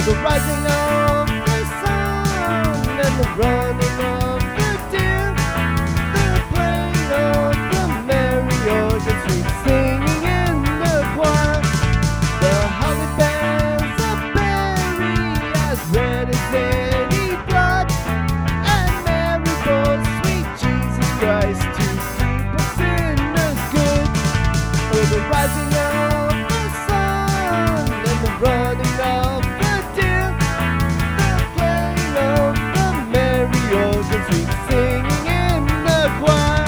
the rising of the sun and the running of the deer, the playing of the merry organ, sweet singing in the choir. The holly bears a berry as red as any blood, and Mary bore sweet Jesus Christ to keep us sinners good. For the rising of the sun and the running of the deer, the playing of the merry organ, sweet singing in the choir.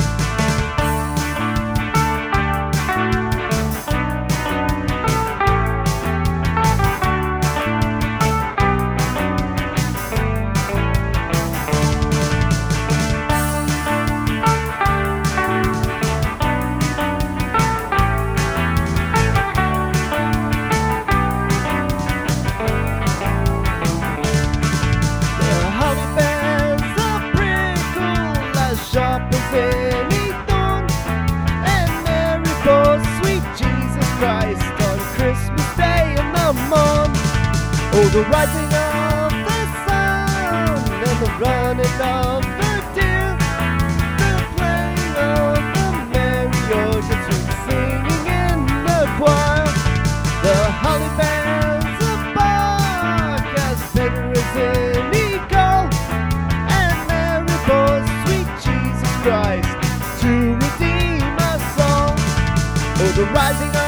Sharp as any thorn, and Mary bore sweet Jesus Christ on Christmas Day in the morn. Oh, the rising of the sun and the running of the deer, the playing of the merry organ, sweet singing in the choir. The holly bears a bark as bitter as any gold, and Mary bore Christ to redeem us all. Oh, the rising